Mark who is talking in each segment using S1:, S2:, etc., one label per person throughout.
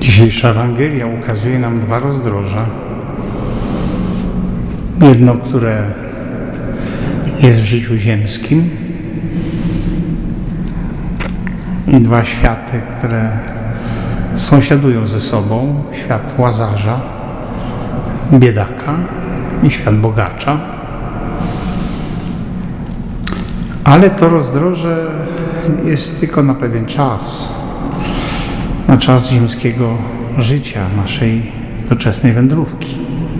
S1: Dzisiejsza Ewangelia ukazuje nam dwa rozdroża. Jedno, które jest w życiu ziemskim, i dwa światy, które sąsiadują ze sobą. Świat łazarza, biedaka i świat bogacza. Ale to rozdroże jest tylko na pewien czas. Na czas ziemskiego życia, naszej doczesnej wędrówki.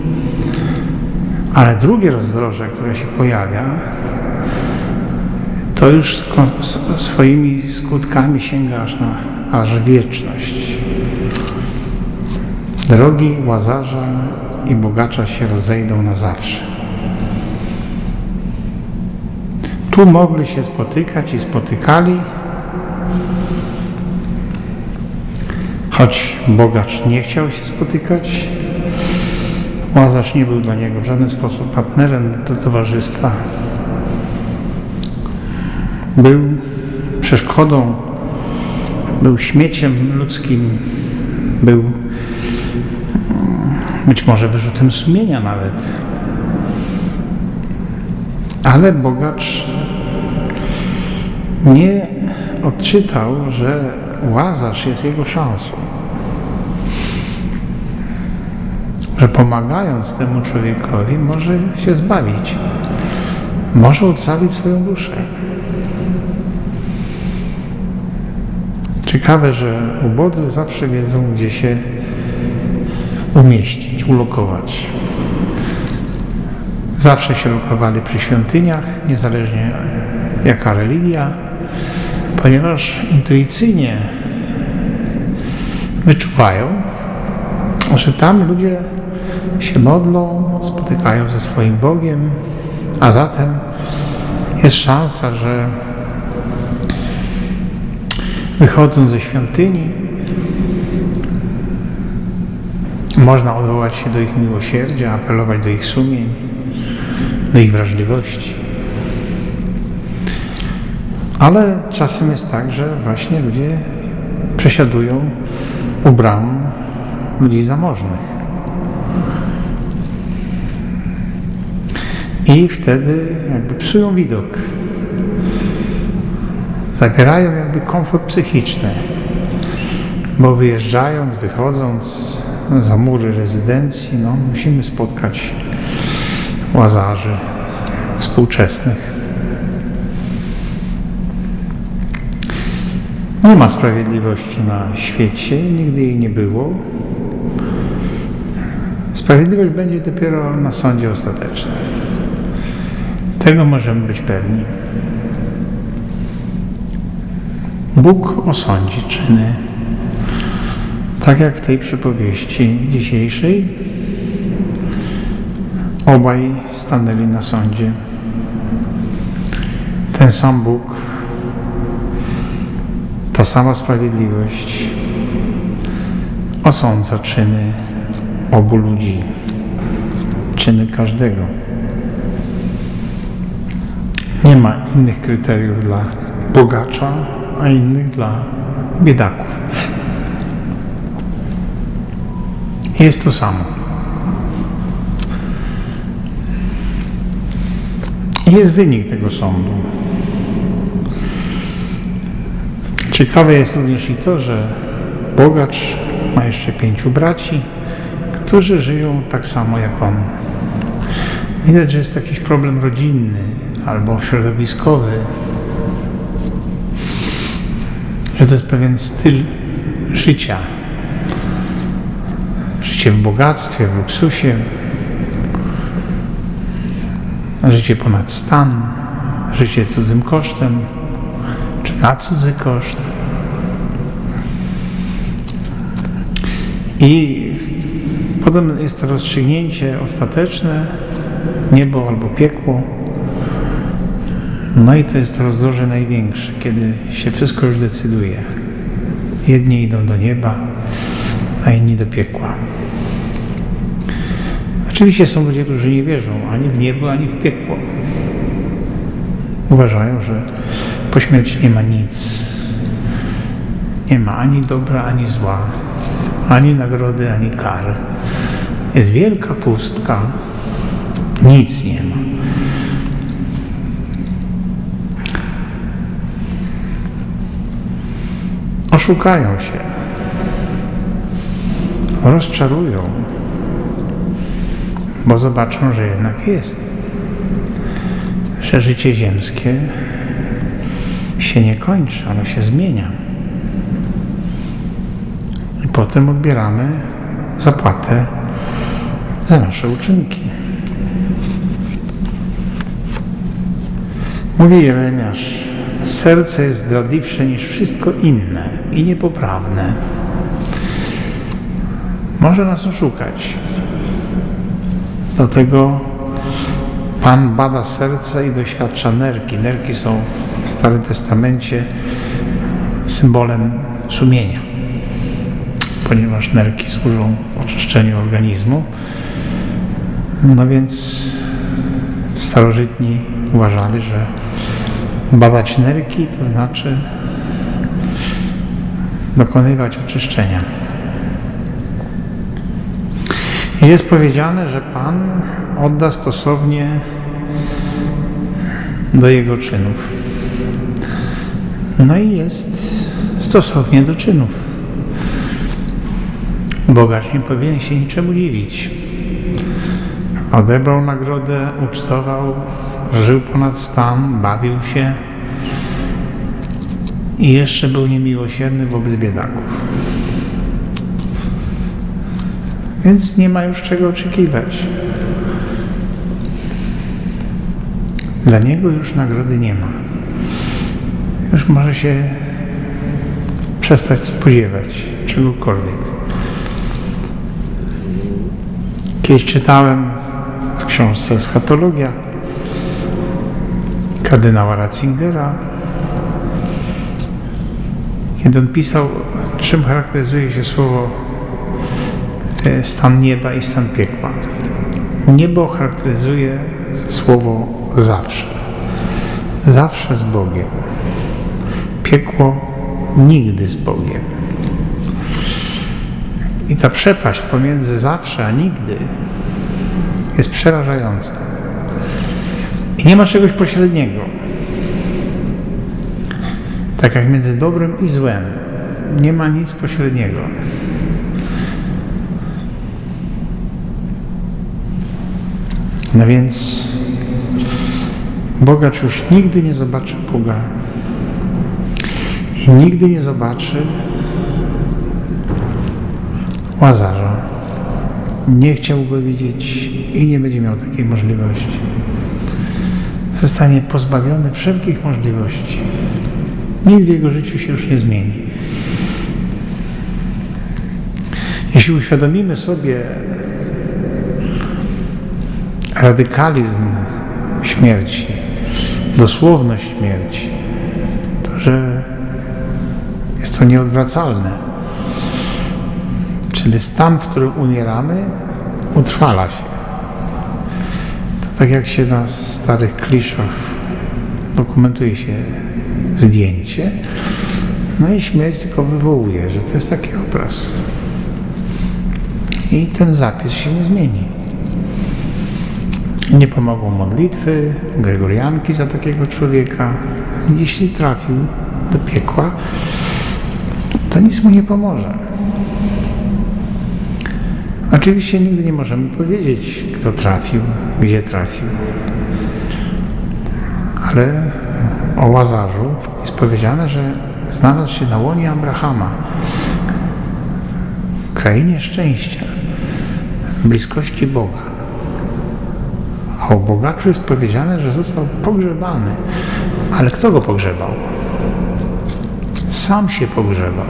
S1: Ale drugie rozdroże, które się pojawia, to już swoimi skutkami sięga aż wieczność. Drogi łazarza i bogacza się rozejdą na zawsze. Tu mogli się spotykać i spotykali, choć bogacz nie chciał się spotykać, łazarz nie był dla niego w żaden sposób partnerem do towarzystwa. Był przeszkodą, był śmieciem ludzkim, był być może wyrzutem sumienia nawet. Ale bogacz nie odczytał, że łazarz jest jego szansą. Że pomagając temu człowiekowi może się zbawić. Może ocalić swoją duszę. Ciekawe, że ubodzy zawsze wiedzą, gdzie się umieścić, ulokować. Zawsze się lokowali przy świątyniach, niezależnie jaka religia, ponieważ intuicyjnie wyczuwają, że tam ludzie się modlą, spotykają ze swoim Bogiem, a zatem jest szansa, że wychodząc ze świątyni można odwołać się do ich miłosierdzia, apelować do ich sumień, do ich wrażliwości. Ale czasem jest tak, że właśnie ludzie przesiadują u bram ludzi zamożnych. I wtedy jakby psują widok. Zabierają jakby komfort psychiczny, bo wyjeżdżając, wychodząc za mury rezydencji, musimy spotkać łazarzy współczesnych. Nie ma sprawiedliwości na świecie, nigdy jej nie było. Sprawiedliwość będzie dopiero na sądzie ostatecznym. Tego możemy być pewni. Bóg osądzi czyny. Tak jak w tej przypowieści dzisiejszej, obaj stanęli na sądzie. Ten sam Bóg, ta sama sprawiedliwość osądza czyny obu ludzi, czyny każdego. Nie ma innych kryteriów dla bogacza, a innych dla biedaków. Jest to samo. Jest wynik tego sądu. Ciekawe jest również i to, że bogacz ma jeszcze 5 braci, którzy żyją tak samo jak on. Widać, że jest to jakiś problem rodzinny albo środowiskowy, że to jest pewien styl życia. Życie w bogactwie, w luksusie, życie ponad stan, życie cudzym kosztem, czy na cudzy koszt. I potem jest to rozstrzygnięcie ostateczne, niebo albo piekło. No i to jest rozdroże największe, kiedy się wszystko już decyduje. Jedni idą do nieba, a inni do piekła. Oczywiście są ludzie, którzy nie wierzą ani w niebo, ani w piekło. Uważają, że po śmierci nie ma nic. Nie ma ani dobra, ani zła. ani nagrody, ani kary. Jest wielka pustka, nic nie ma. Oszukają się, rozczarują, bo zobaczą, że jednak jest, że życie ziemskie się nie kończy, ono się zmienia. I potem odbieramy zapłatę za nasze uczynki. Mówi Jeremiasz: serce jest zdradliwsze niż wszystko inne i niepoprawne. Może nas oszukać. Dlatego Pan bada serce i doświadcza nerki. Nerki są w Starym Testamencie symbolem sumienia, ponieważ nerki służą oczyszczeniu organizmu. No więc starożytni uważali, że badać nerki to znaczy dokonywać oczyszczenia. I jest powiedziane, że Pan odda stosownie do jego czynów. No i jest stosownie do czynów. Bogacz nie powinien się niczemu dziwić. Odebrał nagrodę, ucztował, żył ponad stan, bawił się i jeszcze był niemiłosierny wobec biedaków. Więc nie ma już czego oczekiwać. Dla niego już nagrody nie ma. Już może się przestać spodziewać czegokolwiek. Kiedyś czytałem w książce Eschatologia kardynała Ratzingera, kiedy on pisał, czym charakteryzuje się słowo stan nieba i stan piekła. Niebo charakteryzuje słowo zawsze. Zawsze z Bogiem. Piekło nigdy z Bogiem. I ta przepaść pomiędzy zawsze a nigdy jest przerażająca. I nie ma czegoś pośredniego. Tak jak między dobrem i złem nie ma nic pośredniego. No więc bogacz już nigdy nie zobaczy Boga i nigdy nie zobaczy Łazarza. Nie chciał go widzieć i nie będzie miał takiej możliwości. Zostanie pozbawiony wszelkich możliwości. Nic w jego życiu się już nie zmieni. Jeśli uświadomimy sobie radykalizm śmierci, dosłowność śmierci, to że jest to nieodwracalne. Czyli stan, w którym umieramy, utrwala się. To tak jak się na starych kliszach dokumentuje się zdjęcie, no i śmierć tylko wywołuje, że to jest taki obraz. I ten zapis się nie zmieni. Nie pomogą modlitwy, gregorianki za takiego człowieka. Jeśli trafił do piekła, to nic mu nie pomoże. Oczywiście nigdy nie możemy powiedzieć, kto trafił, gdzie trafił. Ale o Łazarzu jest powiedziane, że znalazł się na łonie Abrahama, w krainie szczęścia, w bliskości Boga. A o bogaczu jest powiedziane, że został pogrzebany. Ale kto go pogrzebał? Sam się pogrzebał.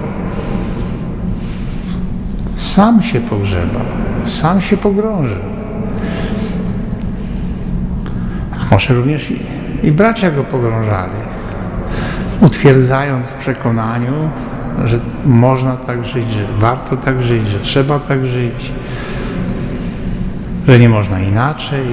S1: Sam się pogrzebał. Sam się pogrążył. A może również i bracia go pogrążali, utwierdzając w przekonaniu, że można tak żyć, że warto tak żyć, że trzeba tak żyć, że nie można inaczej.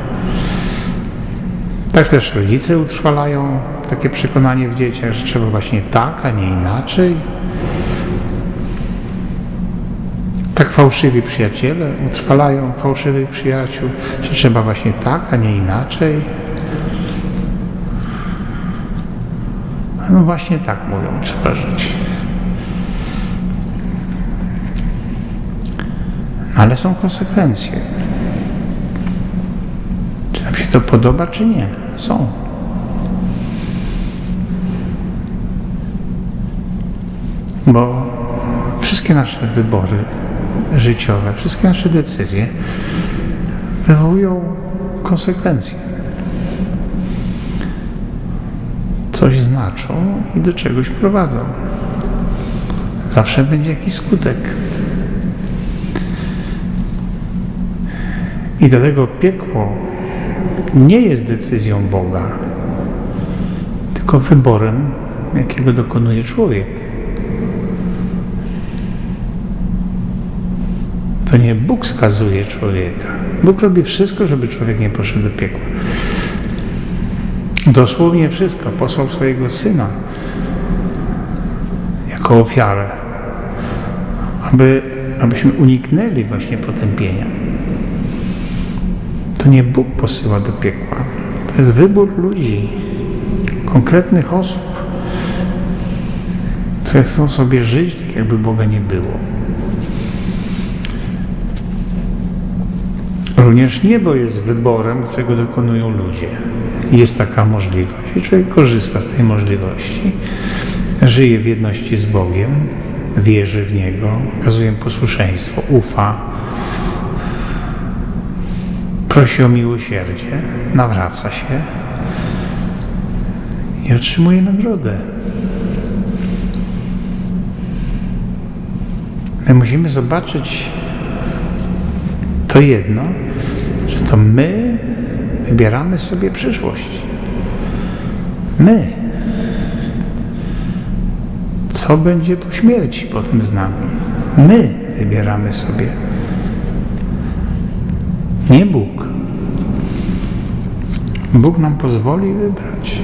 S1: Tak też rodzice utrwalają takie przekonanie w dzieciach, że trzeba właśnie tak, a nie inaczej. Tak fałszywi przyjaciele utrwalają fałszywych przyjaciół, że trzeba właśnie tak, a nie inaczej. No właśnie tak mówią, trzeba żyć. Ale są konsekwencje. Czy nam się to podoba, czy nie? Są. Bo wszystkie nasze wybory życiowe, wszystkie nasze decyzje wywołują konsekwencje. Coś znaczą i do czegoś prowadzą. Zawsze będzie jakiś skutek. I dlatego piekło nie jest decyzją Boga, tylko wyborem, jakiego dokonuje człowiek. To nie Bóg skazuje człowieka. Bóg robi wszystko, żeby człowiek nie poszedł do piekła. Dosłownie wszystko. Posłał swojego Syna jako ofiarę, abyśmy uniknęli właśnie potępienia. To nie Bóg posyła do piekła. To jest wybór ludzi, konkretnych osób, które chcą sobie żyć tak, jakby Boga nie było. Również niebo jest wyborem, którego dokonują ludzie. Jest taka możliwość i człowiek korzysta z tej możliwości. Żyje w jedności z Bogiem, wierzy w Niego, okazuje posłuszeństwo, ufa, prosi o miłosierdzie, nawraca się i otrzymuje nagrodę. My musimy zobaczyć to jedno, że to my wybieramy sobie przyszłość. My. Co będzie po śmierci potem z nami? My wybieramy sobie. Nie Bóg. Bóg nam pozwoli wybrać.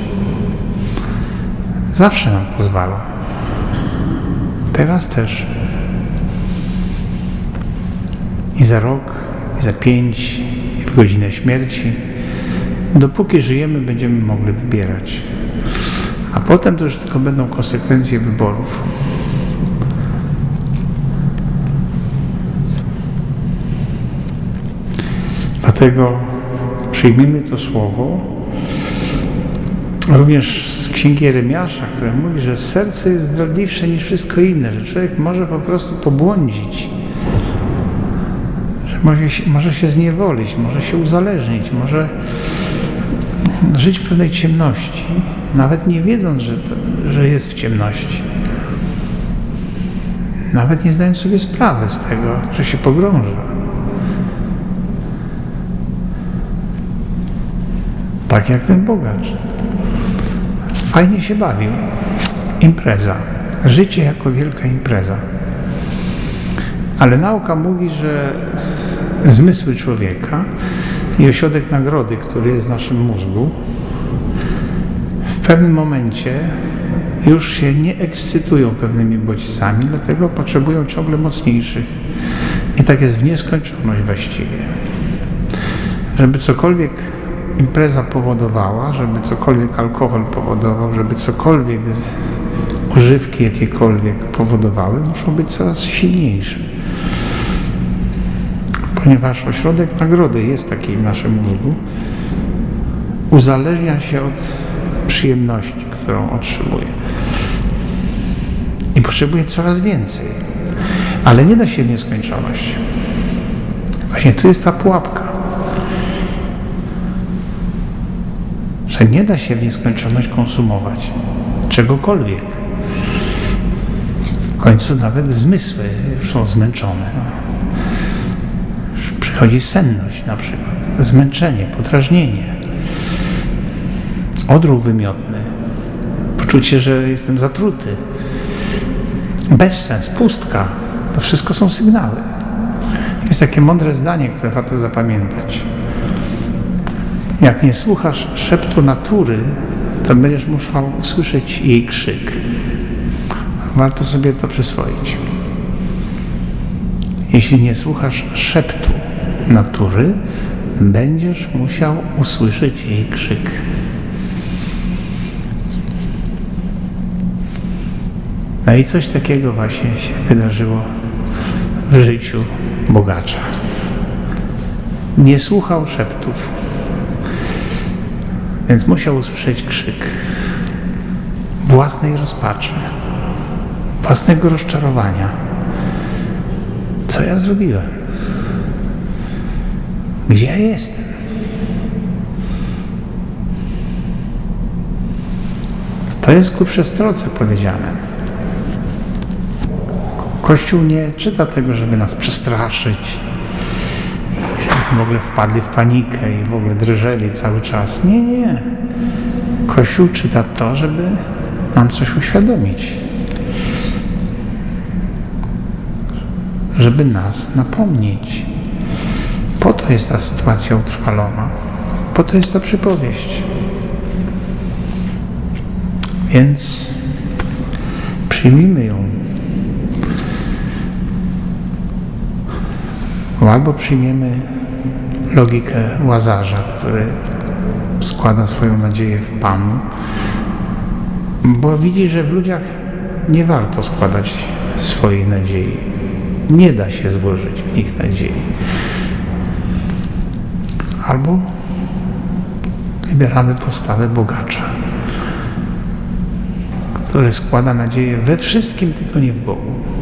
S1: Zawsze nam pozwala. Teraz też. I za rok, i za 5, i w godzinę śmierci. Dopóki żyjemy, będziemy mogli wybierać. A potem to już tylko będą konsekwencje wyborów. Dlatego przyjmijmy to słowo, również z Księgi Jeremiasza, które mówi, że serce jest zdradliwsze niż wszystko inne, że człowiek może po prostu pobłądzić, że może się zniewolić, może się uzależnić, może żyć w pewnej ciemności, nawet nie wiedząc, że jest w ciemności. Nawet nie zdając sobie sprawy z tego, że się pogrąża. Tak jak ten bogacz. Fajnie się bawił. Impreza. Życie jako wielka impreza. Ale nauka mówi, że zmysły człowieka i ośrodek nagrody, który jest w naszym mózgu, w pewnym momencie już się nie ekscytują pewnymi bodźcami, dlatego potrzebują ciągle mocniejszych. I tak jest w nieskończoność właściwie. Żeby cokolwiek impreza powodowała, żeby cokolwiek alkohol powodował, żeby cokolwiek używki jakiekolwiek powodowały, muszą być coraz silniejsze. Ponieważ ośrodek nagrody jest taki w naszym mózgu, uzależnia się od przyjemności, którą otrzymuje. I potrzebuje coraz więcej. Ale nie da się w nieskończoność. Właśnie tu jest ta pułapka. Że nie da się w nieskończoność konsumować czegokolwiek. W końcu nawet zmysły już są zmęczone. Przychodzi senność na przykład, zmęczenie, podrażnienie, odruch wymiotny, poczucie, że jestem zatruty, bezsens, pustka. To wszystko są sygnały. Jest takie mądre zdanie, które warto zapamiętać. Jak nie słuchasz szeptu natury, to będziesz musiał usłyszeć jej krzyk. Warto sobie to przyswoić. Jeśli nie słuchasz szeptu natury, będziesz musiał usłyszeć jej krzyk. No i coś takiego właśnie się wydarzyło w życiu bogacza. Nie słuchał szeptów, więc musiał usłyszeć krzyk własnej rozpaczy, własnego rozczarowania. Co ja zrobiłem? Gdzie ja jestem? To jest ku przestrodze powiedziane. Kościół nie czyta tego, żeby nas przestraszyć, żebyśmy w ogóle wpadli w panikę i w ogóle drżeli cały czas. Nie, nie. Kościół czyta to, żeby nam coś uświadomić. Żeby nas napomnieć. Po to jest ta sytuacja utrwalona. Po to jest ta przypowieść. Więc przyjmijmy ją. Albo przyjmiemy logikę Łazarza, który składa swoją nadzieję w Panu, bo widzi, że w ludziach nie warto składać swojej nadziei. Nie da się złożyć w nich nadziei. Albo wybieramy postawę bogacza, który składa nadzieję we wszystkim, tylko nie w Bogu.